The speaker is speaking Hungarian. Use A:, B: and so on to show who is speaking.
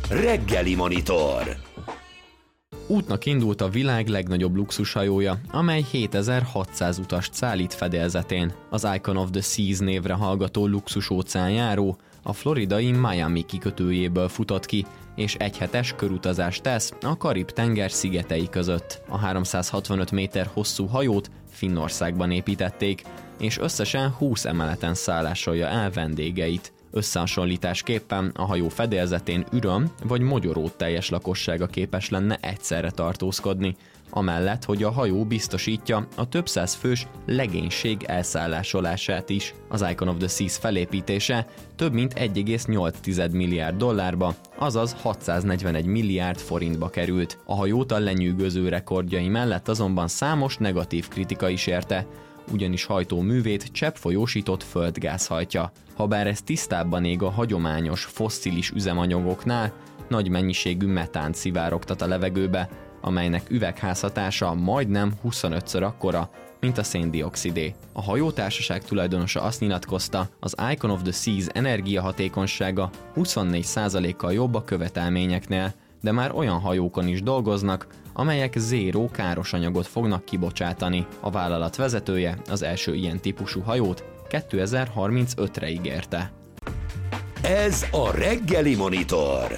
A: Reggeli Monitor.
B: Útnak indult a világ legnagyobb luxushajója, amely 7600 utast szállít fedélzetén. Az Icon of the Seas névre hallgató luxus óceánjáró a floridai Miami kikötőjéből futott ki, és egyhetes körutazást tesz a Karib-tenger szigetei között. A 365 méter hosszú hajót Finnországban építették, és összesen 20 emeleten szállásolja el vendégeit. Összehasonlításképpen a hajó fedélzetén üröm vagy mogyoró teljes lakossága képes lenne egyszerre tartózkodni, amellett, hogy a hajó biztosítja a több száz fős legénység elszállásolását is. Az Icon of the Seas felépítése több mint 1,8 milliárd dollárba, azaz 641 milliárd forintba került. A hajót a lenyűgöző rekordjai mellett azonban számos negatív kritika is érte, ugyanis hajtóművét cseppfolyósított földgáz hajtja. Habár ez tisztábban ég a hagyományos fosszilis üzemanyagoknál, nagy mennyiségű metánt szivárogtat a levegőbe, amelynek üvegházhatása majdnem 25-ször akkora, mint a széndioxidé. A hajótársaság tulajdonosa azt nyilatkozta, az Icon of the Seas energiahatékonysága 24%-kal jobb a követelményeknél, de már olyan hajókon is dolgoznak, amelyek zéró káros anyagot fognak kibocsátani. A vállalat vezetője az első ilyen típusú hajót 2035-re ígérte.
A: Ez a Reggeli Monitor.